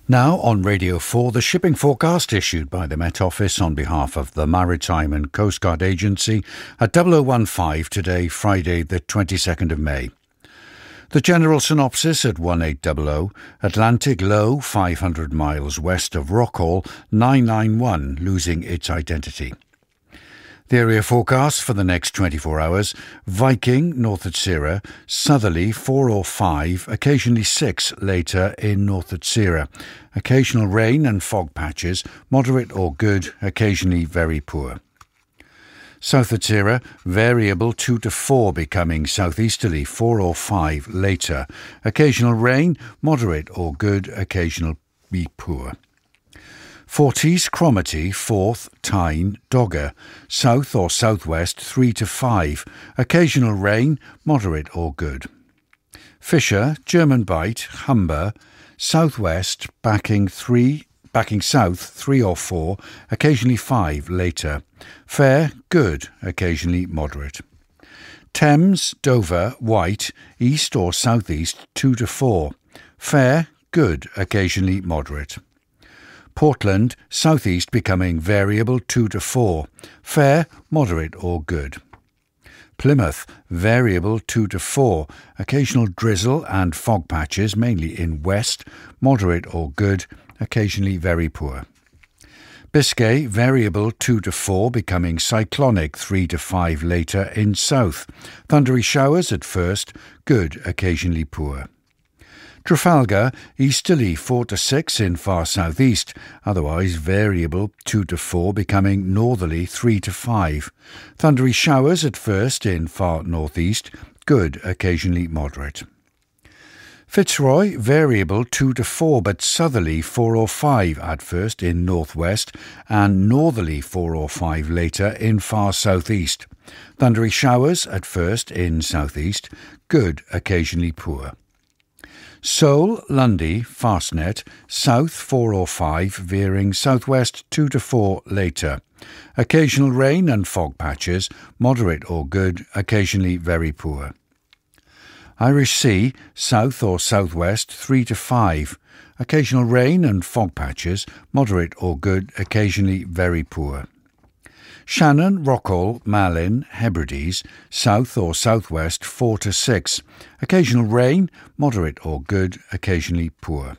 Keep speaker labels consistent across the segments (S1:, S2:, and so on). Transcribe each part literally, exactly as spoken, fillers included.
S1: Now on Radio four, the shipping forecast issued by the Met Office on behalf of the Maritime and Coast Guard Agency at double oh one five today, Friday the twenty-second of May. The general synopsis at eighteen hundred, Atlantic low five hundred miles west of Rockall, nine nine one, losing its identity. The area forecast for the next twenty-four hours, Viking, north at Sierra, southerly four or five, occasionally six later in north at Sierra. Occasional rain and fog patches, moderate or good, occasionally very poor. South at Sierra, variable two to four becoming southeasterly four or five later. Occasional rain, moderate or good, occasionally poor. Forties, Cromarty, Forth, Tyne, Dogger, south or southwest three to five, occasional rain, moderate or good. Fisher, German Bight, Humber, southwest backing three, backing south three or four, occasionally five later. Fair, good, occasionally moderate. Thames, Dover, White, east or southeast two to four. Fair, good, occasionally moderate. Portland, southeast becoming variable two to four. Fair, moderate or good. Plymouth, variable two to four. Occasional drizzle and fog patches, mainly in west, moderate or good, occasionally very poor. Biscay, variable two to four, becoming cyclonic three to five later in south. Thundery showers at first, good, occasionally poor. Trafalgar, easterly four to six in far southeast, otherwise variable two to four, becoming northerly three to five. Thundery showers at first in far northeast, good, occasionally moderate. Fitzroy, variable two to four, but southerly four or five at first in northwest, and northerly four or five later in far southeast. Thundery showers at first in southeast, good, occasionally poor. Seoul, Lundy, Fastnet, south four or five, veering southwest two to four later. Occasional rain and fog patches, moderate or good, occasionally very poor. Irish Sea, south or southwest three to five. Occasional rain and fog patches, moderate or good, occasionally very poor. Shannon, Rockall, Malin, Hebrides, south or southwest four to six. Occasional rain, moderate or good, occasionally poor.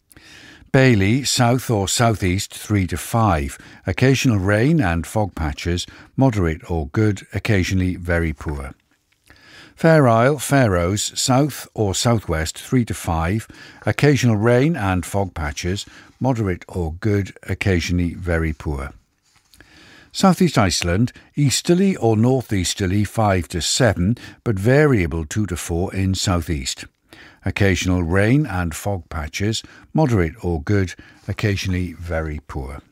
S1: Bailey, south or southeast three to five. Occasional rain and fog patches, moderate or good, occasionally very poor. Fair Isle, Faroes, south or southwest three to five. Occasional rain and fog patches, moderate or good, occasionally very poor. Southeast Iceland, easterly or northeasterly five to seven, but variable two to four in southeast. Occasional rain and fog patches, moderate or good, occasionally very poor.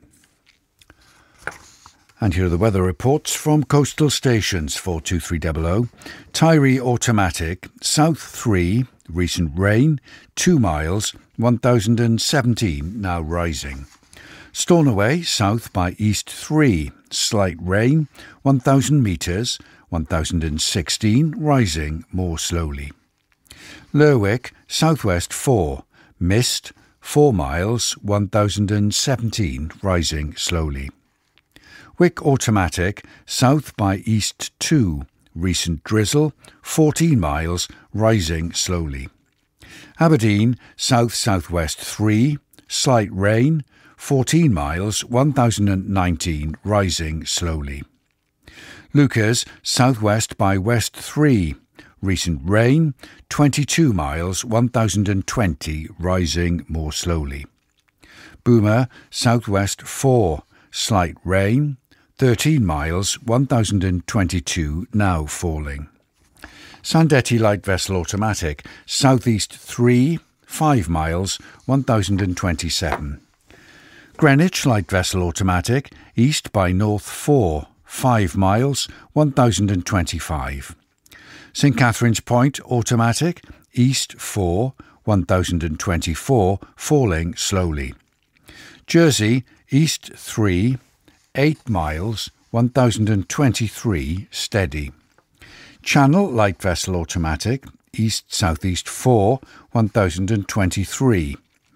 S1: And here are the weather reports from coastal stations for two three zero zero. Tyree Automatic, south three, recent rain, two miles, one thousand seventeen, now rising. Stornoway, south by east three, slight rain, one thousand metres, one thousand sixteen, rising more slowly. Lerwick, southwest four, mist, four miles, one thousand seventeen, rising slowly. Wick Automatic, south by east two, recent drizzle, fourteen miles, rising slowly. Aberdeen, south-southwest three, slight rain, fourteen miles, one thousand nineteen, rising slowly. Lucas, southwest by west three, recent rain, twenty-two miles, one thousand twenty, rising more slowly. Boomer, southwest four, slight rain, thirteen miles, one thousand twenty-two, now falling. Sandetti Light Vessel Automatic, southeast three, five miles, one thousand twenty-seven. Greenwich Light Vessel Automatic, east by north four, five miles, one thousand twenty-five. St Catherine's Point Automatic, east four, one thousand twenty-four, falling slowly. Jersey, east three, eight miles, one thousand twenty-three, steady. Channel Light Vessel Automatic, east-southeast four, one thousand twenty-three.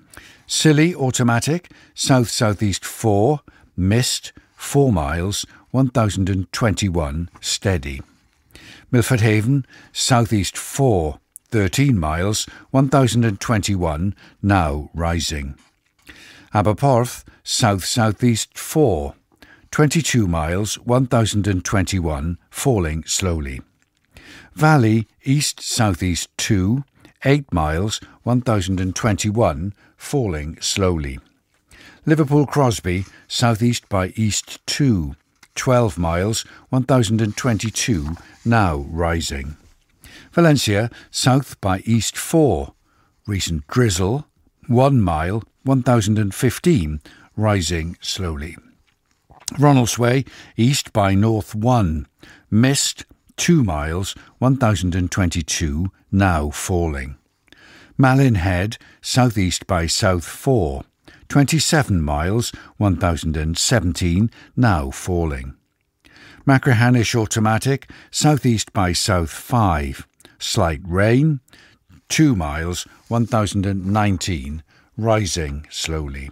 S1: Scilly automatic, south-southeast four, mist, four miles, one thousand twenty-one, steady. Milford Haven, southeast four, thirteen miles, one thousand twenty-one, now rising. Aberporth, south-southeast four, twenty-two miles, one thousand twenty-one, falling slowly. Valley, east-southeast two, eight miles, one thousand twenty-one, falling slowly. Liverpool Crosby, southeast by east two, twelve miles, one thousand twenty-two, now rising. Valencia, south by east four, recent drizzle, one mile, one thousand fifteen, rising slowly. Ronaldsway, east by north one, mist, two miles, one thousand twenty-two, now falling. Malin Head, southeast by south four, twenty-seven miles, one thousand seventeen, now falling. Machrihanish automatic, southeast by south five, slight rain, two miles, one thousand nineteen, rising slowly.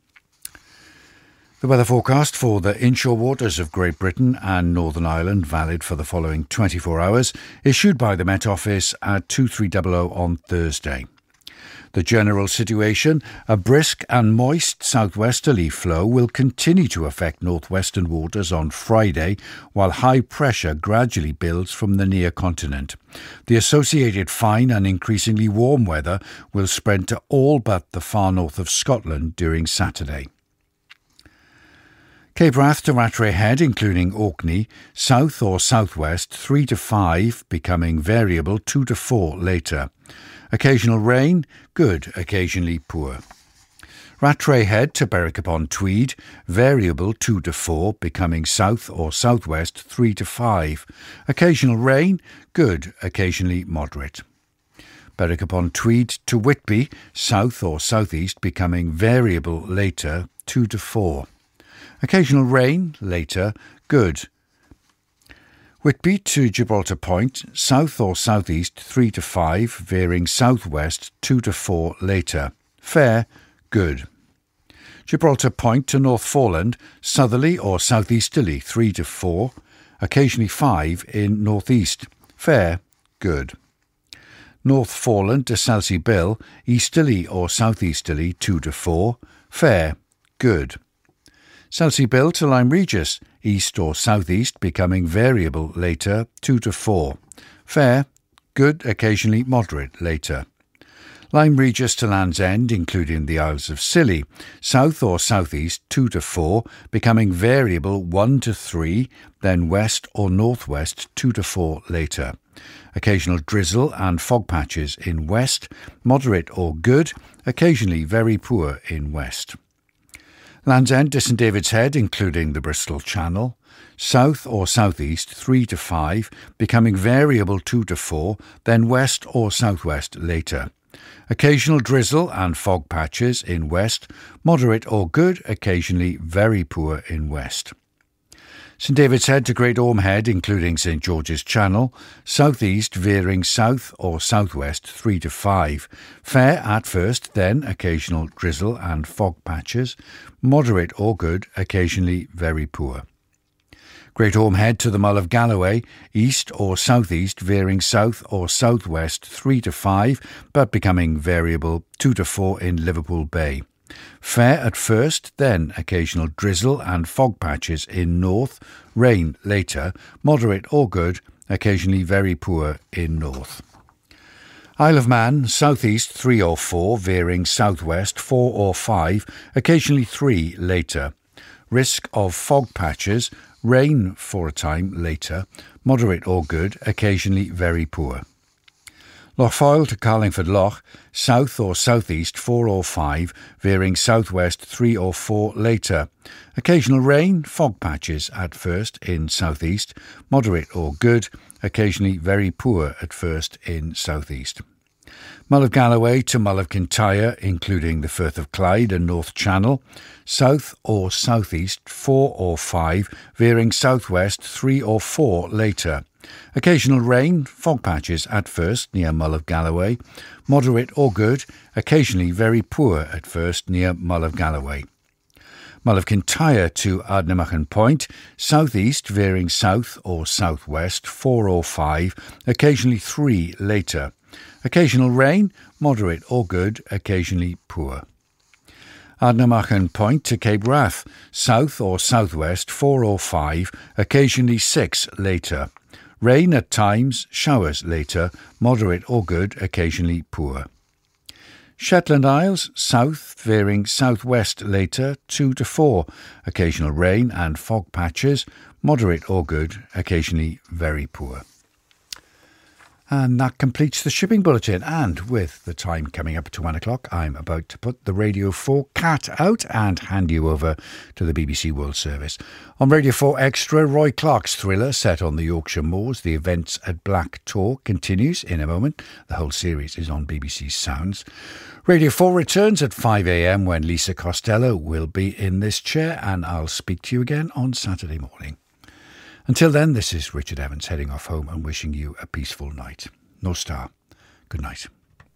S1: The weather forecast for the inshore waters of Great Britain and Northern Ireland, valid for the following twenty-four hours, issued by the Met Office at two three hundred on Thursday. The general situation, a brisk and moist southwesterly flow will continue to affect northwestern waters on Friday, while high pressure gradually builds from the near continent. The associated fine and increasingly warm weather will spread to all but the far north of Scotland during Saturday. Cape Wrath to Rattray Head, including Orkney, south or southwest three to five, becoming variable two to four later. Occasional rain, good, occasionally poor. Rattray Head to Berwick upon Tweed, variable two to four, becoming south or southwest three to five. Occasional rain, good, occasionally moderate. Berwick upon Tweed to Whitby, south or southeast, becoming variable later two to four. Occasional rain, later, good. Whitby to Gibraltar Point, south or southeast three to five, veering southwest two to four later. Fair, good. Gibraltar Point to North Foreland, southerly or southeasterly three to four, occasionally five in northeast. Fair, good. North Foreland to Selsey Bill, easterly or southeasterly two to four. Fair, good. Selsey Bill to Lyme Regis, east or southeast, becoming variable later, two to four. Fair, good, occasionally moderate later. Lyme Regis to Land's End, including the Isles of Scilly, south or southeast, two to four, becoming variable one to three, then west or northwest, two to four later. Occasional drizzle and fog patches in west, moderate or good, occasionally very poor in west. Land's End to St David's Head, including the Bristol Channel, south or southeast three to five, becoming variable two to four, then west or southwest later. Occasional drizzle and fog patches in west, moderate or good, occasionally very poor in west. St David's Head to Great Orme Head, including St George's Channel, southeast veering south or southwest three to five. Fair at first, then occasional drizzle and fog patches, moderate or good, occasionally very poor. Great Orme Head to the Mull of Galloway, east or southeast veering south or southwest three to five, but becoming variable two to four in Liverpool Bay. Fair at first, then occasional drizzle and fog patches in north, rain later, moderate or good, occasionally very poor in north. Isle of Man, southeast three or four, veering southwest four or five, occasionally three later. Risk of fog patches, rain for a time later, moderate or good, occasionally very poor. Lochfoyle to Carlingford Loch, south or southeast four or five, veering southwest three or four later. Occasional rain, fog patches at first in southeast, moderate or good, occasionally very poor at first in southeast. Mull of Galloway to Mull of Kintyre, including the Firth of Clyde and North Channel, south or southeast four or five, veering southwest three or four later. Occasional rain, fog patches at first near Mull of Galloway, moderate or good, occasionally very poor at first near Mull of Galloway. Mull of Kintyre to Ardnamurchan Point, southeast veering south or southwest four or five, occasionally three later. Occasional rain, moderate or good, occasionally poor. Ardnamurchan Point to Cape Wrath, south or southwest four or five, occasionally six later. Rain at times, showers later, moderate or good, occasionally poor. Shetland Isles, south, veering southwest later, two to four. Occasional rain and fog patches, moderate or good, occasionally very poor. And that completes the shipping bulletin. And with the time coming up to one o'clock, I'm about to put the Radio four cat out and hand you over to the B B C World Service. On Radio four Extra, Roy Clark's thriller set on the Yorkshire moors. The Events at Black Tor continues in a moment. The whole series is on B B C Sounds. Radio four returns at five a.m. when Lisa Costello will be in this chair, and I'll speak to you again on Saturday morning. Until then, this is Richard Evans heading off home and wishing you a peaceful night. No star. Good night.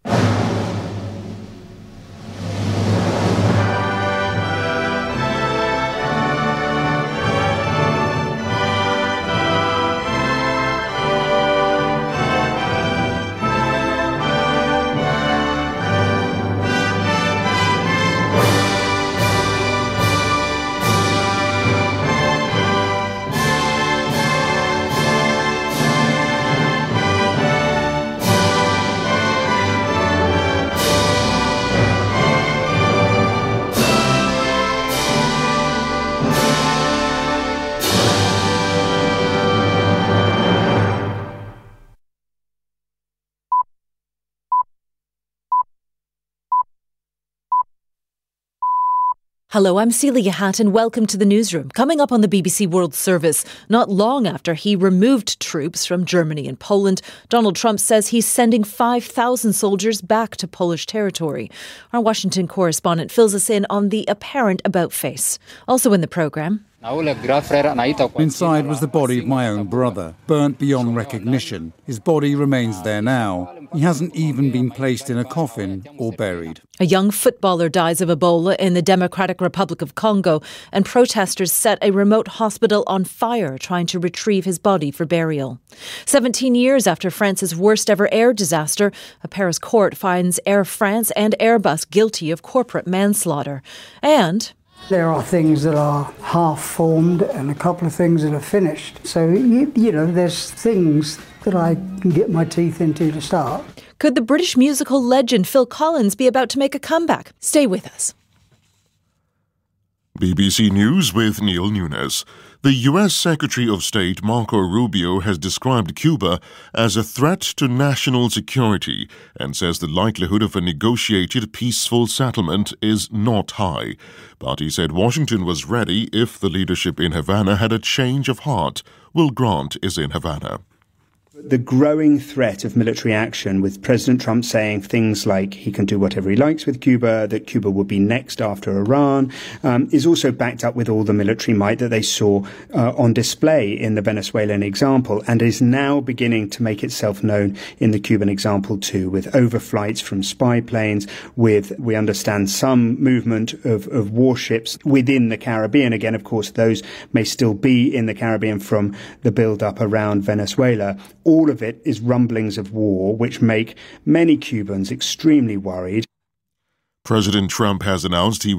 S2: Hello, I'm Celia Hatt and welcome to the newsroom. Coming up on the B B C World Service, not long after he removed troops from Germany and Poland, Donald Trump says he's sending five thousand soldiers back to Polish territory. Our Washington correspondent fills us in on the apparent about-face. Also in the programme,
S3: inside was the body of my own brother, burnt beyond recognition. His body remains there now. He hasn't even been placed in a coffin or buried.
S2: A young footballer dies of Ebola in the Democratic Republic of Congo, and protesters set a remote hospital on fire trying to retrieve his body for burial. Seventeen years after France's worst ever air disaster, a Paris court finds Air France and Airbus guilty of corporate manslaughter. And
S4: there are things that are half-formed and a couple of things that are finished. So, you, you know, there's things that I can get my teeth into to start.
S2: Could the British musical legend Phil Collins be about to make a comeback? Stay with us.
S5: B B C News with Neil Nunes. The U S Secretary of State Marco Rubio has described Cuba as a threat to national security and says the likelihood of a negotiated peaceful settlement is not high. But he said Washington was ready if the leadership in Havana had a change of heart. Will Grant is in Havana.
S6: The growing threat of military action, with President Trump saying things like he can do whatever he likes with Cuba, that Cuba will be next after Iran, um, is also backed up with all the military might that they saw uh, on display in the Venezuelan example, and is now beginning to make itself known in the Cuban example too, with overflights from spy planes, with, we understand, some movement of, of warships within the Caribbean. Again, of course, those may still be in the Caribbean from the build-up around Venezuela. All of it is rumblings of war, which make many Cubans extremely worried.
S5: President Trump has announced he will